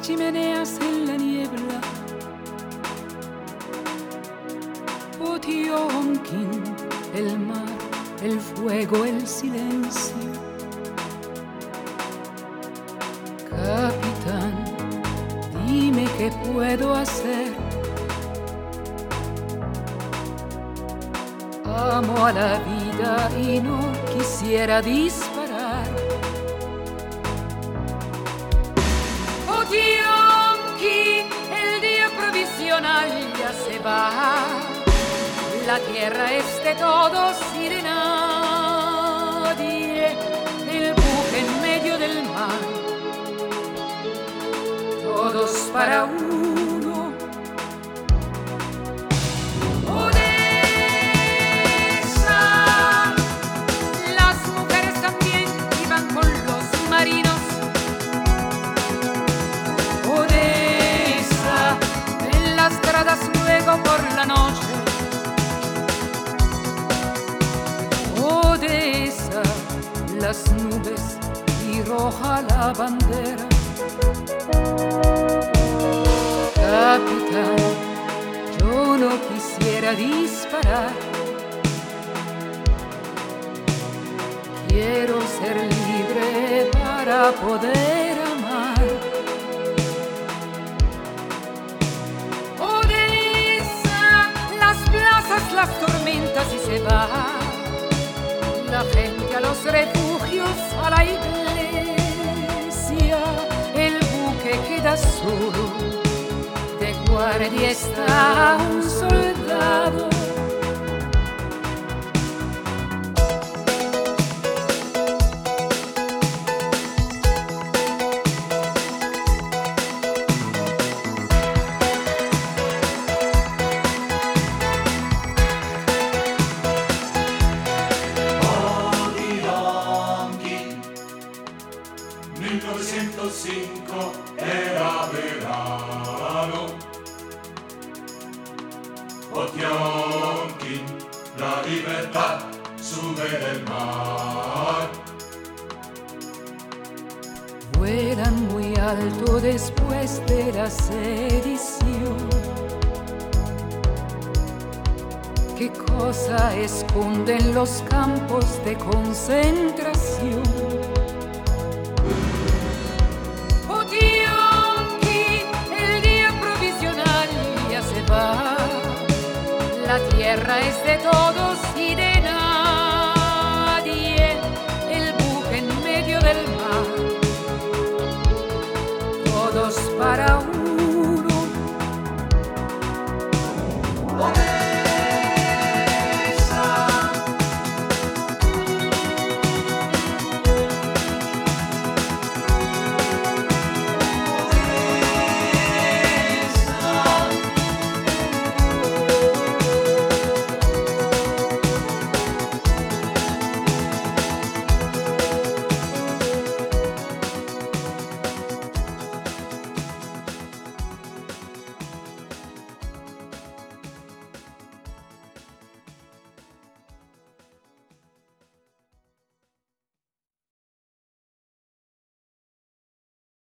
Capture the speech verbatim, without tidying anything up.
chimeneas en la niebla. Potionkin, el mar, el fuego, el silencio. Capitán, dime qué puedo hacer. Amo a la vida y no quisiera disparar. Potionkin, el día provisional ya se va. La tierra es de todos y de nadie. El buque en medio del mar. Todos para uno. Odessa, las mujeres también iban con los marinos. Odessa, en las gradas luego por la noche. Odessa, las nubes y roja la bandera. Capitán, yo no quisiera disparar. Quiero ser libre para poder amar. Odessa, las plazas, las tormentas y se va. La gente a los refugios, a la iglesia. El buque queda solo. De guardia está un soldado. mil novecientos cinco era verano. Potionkin, la libertad sube del mar. Vuelan muy alto después de la sedición. ¿Qué cosa esconden los campos de concentración? La tierra es de todos y de nadie. El buque en medio del mar. Todos para un